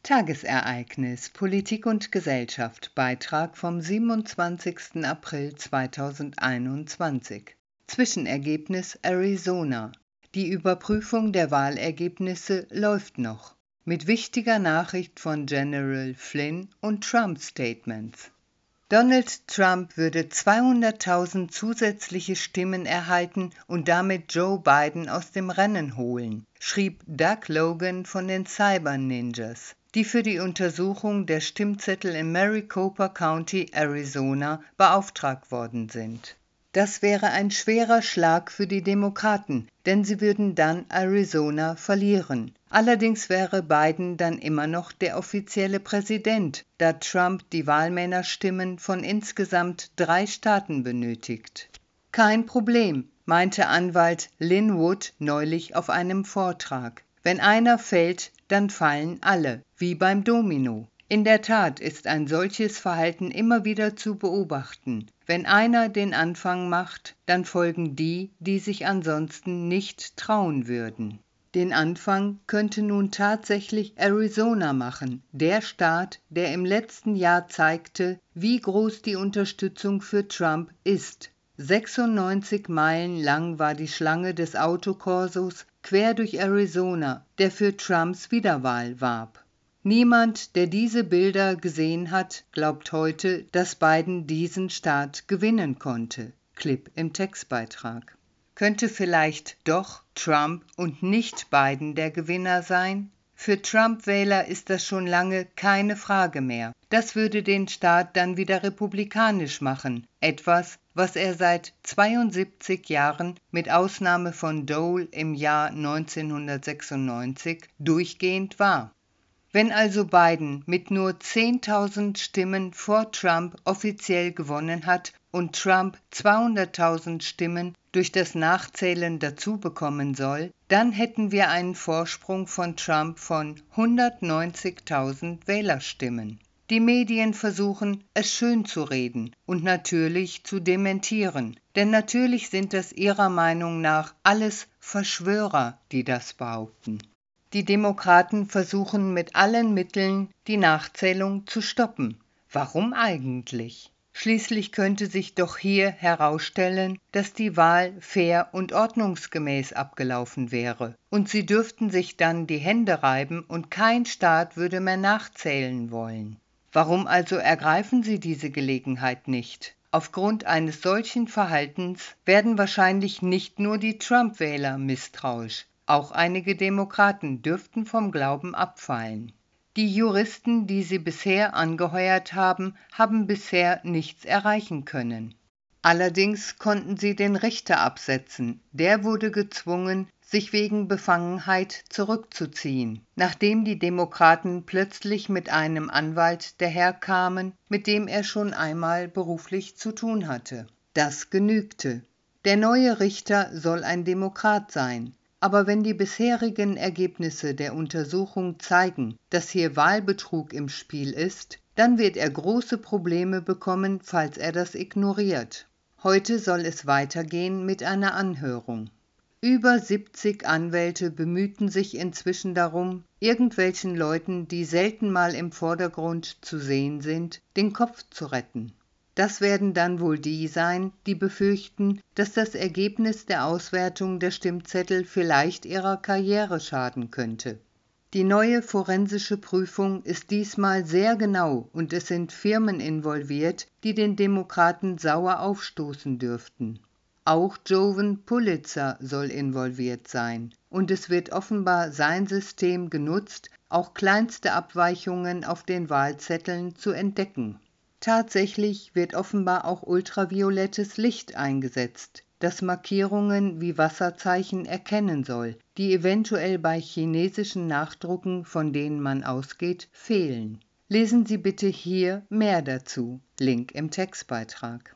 Tagesereignis Politik und Gesellschaft Beitrag vom 27. April 2021 Zwischenergebnis Arizona. Die Überprüfung der Wahlergebnisse läuft noch. Mit wichtiger Nachricht von General Flynn und Trump-Statements. Donald Trump würde 200.000 zusätzliche Stimmen erhalten und damit Joe Biden aus dem Rennen holen, schrieb Doug Logan von den Cyber Ninjas, die für die Untersuchung der Stimmzettel in Maricopa County, Arizona, beauftragt worden sind. Das wäre ein schwerer Schlag für die Demokraten, denn sie würden dann Arizona verlieren. Allerdings wäre Biden dann immer noch der offizielle Präsident, da Trump die Wahlmännerstimmen von insgesamt 3 Staaten benötigt. Kein Problem, meinte Anwalt Lin Wood neulich auf einem Vortrag. Wenn einer fällt, dann fallen alle, wie beim Domino. In der Tat ist ein solches Verhalten immer wieder zu beobachten. Wenn einer den Anfang macht, dann folgen die, die sich ansonsten nicht trauen würden. Den Anfang könnte nun tatsächlich Arizona machen, der Staat, der im letzten Jahr zeigte, wie groß die Unterstützung für Trump ist. 96 Meilen lang war die Schlange des Autokorsos quer durch Arizona, der für Trumps Wiederwahl warb. Niemand, der diese Bilder gesehen hat, glaubt heute, dass Biden diesen Staat gewinnen konnte. Clip im Textbeitrag. Könnte vielleicht doch Trump und nicht Biden der Gewinner sein? Für Trump-Wähler ist das schon lange keine Frage mehr. Das würde den Staat dann wieder republikanisch machen, etwas, was er seit 72 Jahren mit Ausnahme von Dole im Jahr 1996 durchgehend war. Wenn also Biden mit nur 10.000 Stimmen vor Trump offiziell gewonnen hat und Trump 200.000 Stimmen durch das Nachzählen dazu bekommen soll, dann hätten wir einen Vorsprung von Trump von 190.000 Wählerstimmen. Die Medien versuchen, es schön zu reden und natürlich zu dementieren, denn natürlich sind das ihrer Meinung nach alles Verschwörer, die das behaupten. Die Demokraten versuchen mit allen Mitteln, die Nachzählung zu stoppen. Warum eigentlich? Schließlich könnte sich doch hier herausstellen, dass die Wahl fair und ordnungsgemäß abgelaufen wäre. Und sie dürften sich dann die Hände reiben und kein Staat würde mehr nachzählen wollen. Warum also ergreifen sie diese Gelegenheit nicht? Aufgrund eines solchen Verhaltens werden wahrscheinlich nicht nur die Trump-Wähler misstrauisch. Auch einige Demokraten dürften vom Glauben abfallen. Die Juristen, die sie bisher angeheuert haben, haben bisher nichts erreichen können. Allerdings konnten sie den Richter absetzen. Der wurde gezwungen, sich wegen Befangenheit zurückzuziehen, nachdem die Demokraten plötzlich mit einem Anwalt daherkamen, mit dem er schon einmal beruflich zu tun hatte. Das genügte. Der neue Richter soll ein Demokrat sein. Aber wenn die bisherigen Ergebnisse der Untersuchung zeigen, dass hier Wahlbetrug im Spiel ist, dann wird er große Probleme bekommen, falls er das ignoriert. Heute soll es weitergehen mit einer Anhörung. Über 70 Anwälte bemühten sich inzwischen darum, irgendwelchen Leuten, die selten mal im Vordergrund zu sehen sind, den Kopf zu retten. Das werden dann wohl die sein, die befürchten, dass das Ergebnis der Auswertung der Stimmzettel vielleicht ihrer Karriere schaden könnte. Die neue forensische Prüfung ist diesmal sehr genau und es sind Firmen involviert, die den Demokraten sauer aufstoßen dürften. Auch Jovan Pulitzer soll involviert sein und es wird offenbar sein System genutzt, auch kleinste Abweichungen auf den Wahlzetteln zu entdecken. Tatsächlich wird offenbar auch ultraviolettes Licht eingesetzt, das Markierungen wie Wasserzeichen erkennen soll, die eventuell bei chinesischen Nachdrucken, von denen man ausgeht, fehlen. Lesen Sie bitte hier mehr dazu. Link im Textbeitrag.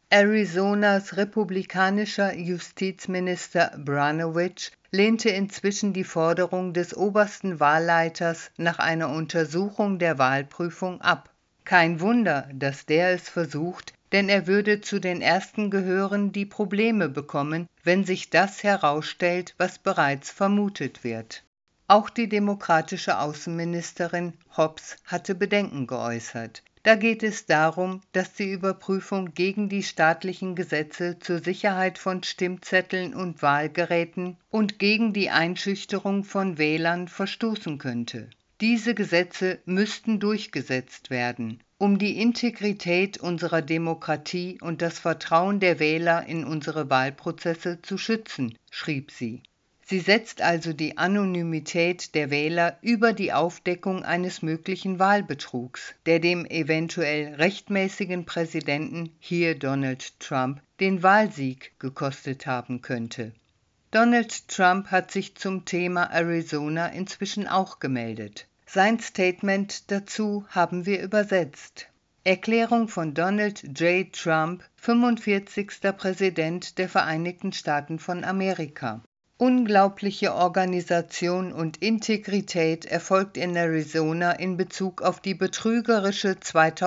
Arizonas republikanischer Justizminister Brnovich lehnte inzwischen die Forderung des obersten Wahlleiters nach einer Untersuchung der Wahlprüfung ab. Kein Wunder, dass der es versucht, denn er würde zu den Ersten gehören, die Probleme bekommen, wenn sich das herausstellt, was bereits vermutet wird. Auch die demokratische Außenministerin Hobbs hatte Bedenken geäußert. Da geht es darum, dass die Überprüfung gegen die staatlichen Gesetze zur Sicherheit von Stimmzetteln und Wahlgeräten und gegen die Einschüchterung von Wählern verstoßen könnte. Diese Gesetze müssten durchgesetzt werden, um die Integrität unserer Demokratie und das Vertrauen der Wähler in unsere Wahlprozesse zu schützen, schrieb sie. Sie setzt also die Anonymität der Wähler über die Aufdeckung eines möglichen Wahlbetrugs, der dem eventuell rechtmäßigen Präsidenten, hier Donald Trump, den Wahlsieg gekostet haben könnte. Donald Trump hat sich zum Thema Arizona inzwischen auch gemeldet. Sein Statement dazu haben wir übersetzt. Erklärung von Donald J. Trump, 45. Präsident der Vereinigten Staaten von Amerika. Unglaubliche Organisation und Integrität erfolgt in Arizona in Bezug auf die betrügerische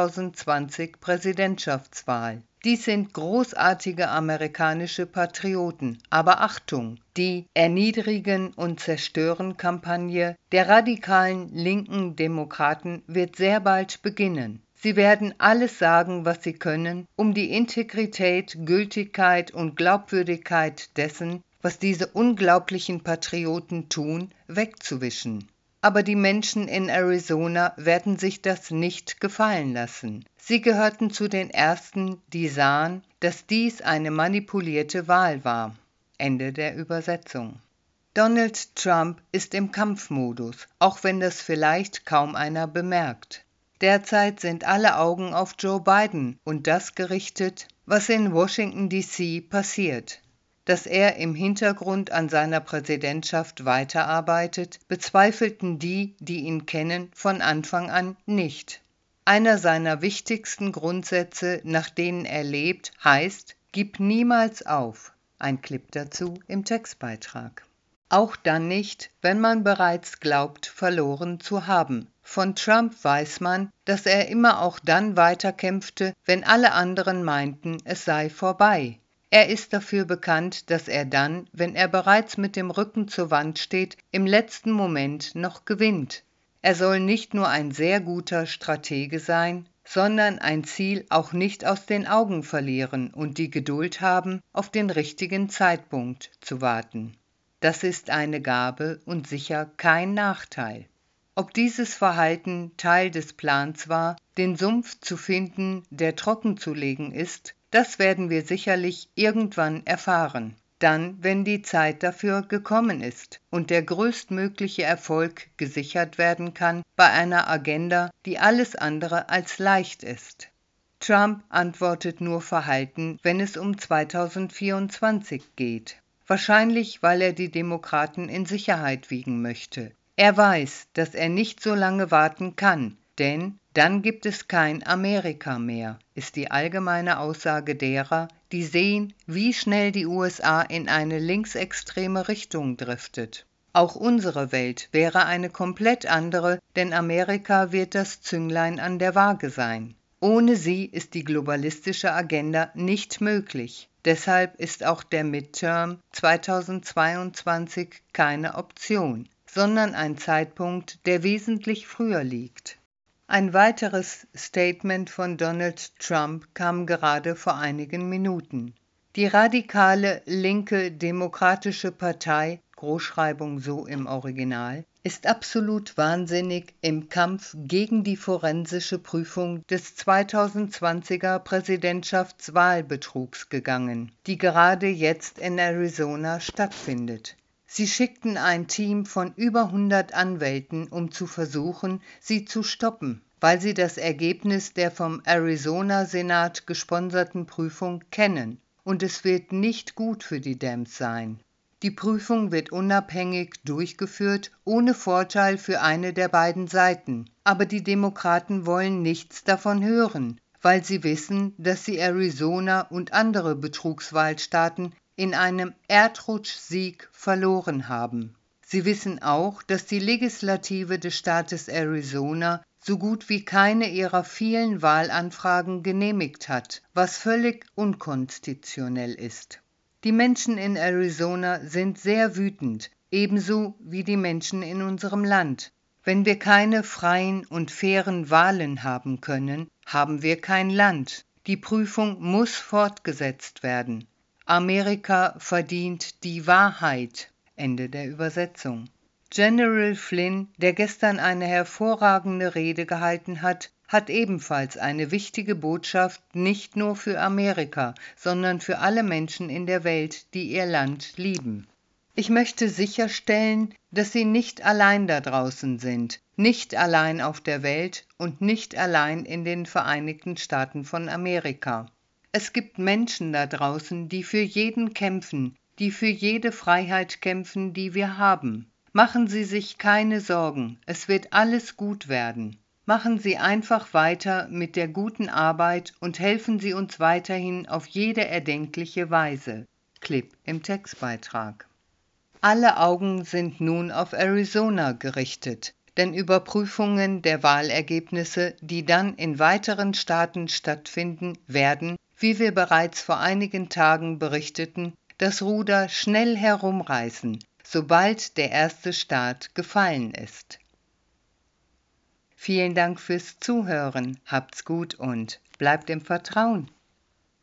2020 Präsidentschaftswahl. Dies sind großartige amerikanische Patrioten, aber Achtung, die Erniedrigen und Zerstören-Kampagne der radikalen linken Demokraten wird sehr bald beginnen. Sie werden alles sagen, was sie können, um die Integrität, Gültigkeit und Glaubwürdigkeit dessen, was diese unglaublichen Patrioten tun, wegzuwischen. Aber die Menschen in Arizona werden sich das nicht gefallen lassen. Sie gehörten zu den Ersten, die sahen, dass dies eine manipulierte Wahl war. Ende der Übersetzung. Donald Trump ist im Kampfmodus, auch wenn das vielleicht kaum einer bemerkt. Derzeit sind alle Augen auf Joe Biden und das gerichtet, was in Washington D.C. passiert. Dass er im Hintergrund an seiner Präsidentschaft weiterarbeitet, bezweifelten die, die ihn kennen, von Anfang an nicht. Einer seiner wichtigsten Grundsätze, nach denen er lebt, heißt: Gib niemals auf. Ein Clip dazu im Textbeitrag. Auch dann nicht, wenn man bereits glaubt, verloren zu haben. Von Trump weiß man, dass er immer auch dann weiterkämpfte, wenn alle anderen meinten, es sei vorbei. Er ist dafür bekannt, dass er dann, wenn er bereits mit dem Rücken zur Wand steht, im letzten Moment noch gewinnt. Er soll nicht nur ein sehr guter Stratege sein, sondern ein Ziel auch nicht aus den Augen verlieren und die Geduld haben, auf den richtigen Zeitpunkt zu warten. Das ist eine Gabe und sicher kein Nachteil. Ob dieses Verhalten Teil des Plans war, den Sumpf zu finden, der trockenzulegen ist, das werden wir sicherlich irgendwann erfahren. Dann, wenn die Zeit dafür gekommen ist und der größtmögliche Erfolg gesichert werden kann bei einer Agenda, die alles andere als leicht ist. Trump antwortet nur verhalten, wenn es um 2024 geht. Wahrscheinlich, weil er die Demokraten in Sicherheit wiegen möchte. Er weiß, dass er nicht so lange warten kann, denn dann gibt es kein Amerika mehr, ist die allgemeine Aussage derer, die sehen, wie schnell die USA in eine linksextreme Richtung driftet. Auch unsere Welt wäre eine komplett andere, denn Amerika wird das Zünglein an der Waage sein. Ohne sie ist die globalistische Agenda nicht möglich. Deshalb ist auch der Midterm 2022 keine Option, sondern ein Zeitpunkt, der wesentlich früher liegt. Ein weiteres Statement von Donald Trump kam gerade vor einigen Minuten. Die radikale linke Demokratische Partei, Großschreibung so im Original, ist absolut wahnsinnig im Kampf gegen die forensische Prüfung des 2020er Präsidentschaftswahlbetrugs gegangen, die gerade jetzt in Arizona stattfindet. Sie schickten ein Team von über 100 Anwälten, um zu versuchen, sie zu stoppen, weil sie das Ergebnis der vom Arizona-Senat gesponserten Prüfung kennen. Und es wird nicht gut für die Dems sein. Die Prüfung wird unabhängig durchgeführt, ohne Vorteil für eine der beiden Seiten. Aber die Demokraten wollen nichts davon hören, weil sie wissen, dass sie Arizona und andere Betrugswahlstaaten in einem Erdrutschsieg verloren haben. Sie wissen auch, dass die Legislative des Staates Arizona so gut wie keine ihrer vielen Wahlanfragen genehmigt hat, was völlig unkonstitutionell ist. Die Menschen in Arizona sind sehr wütend, ebenso wie die Menschen in unserem Land. Wenn wir keine freien und fairen Wahlen haben können, haben wir kein Land. Die Prüfung muss fortgesetzt werden. Amerika verdient die Wahrheit. Ende der Übersetzung. General Flynn, der gestern eine hervorragende Rede gehalten hat, hat ebenfalls eine wichtige Botschaft nicht nur für Amerika, sondern für alle Menschen in der Welt, die ihr Land lieben. Ich möchte sicherstellen, dass Sie nicht allein da draußen sind, nicht allein auf der Welt und nicht allein in den Vereinigten Staaten von Amerika. Es gibt Menschen da draußen, die für jeden kämpfen, die für jede Freiheit kämpfen, die wir haben. Machen Sie sich keine Sorgen, es wird alles gut werden. Machen Sie einfach weiter mit der guten Arbeit und helfen Sie uns weiterhin auf jede erdenkliche Weise. Clip im Textbeitrag. Alle Augen sind nun auf Arizona gerichtet, denn Überprüfungen der Wahlergebnisse, die dann in weiteren Staaten stattfinden, werden, wie wir bereits vor einigen Tagen berichteten, das Ruder schnell herumreißen, sobald der erste Staat gefallen ist. Vielen Dank fürs Zuhören, habt's gut und bleibt im Vertrauen.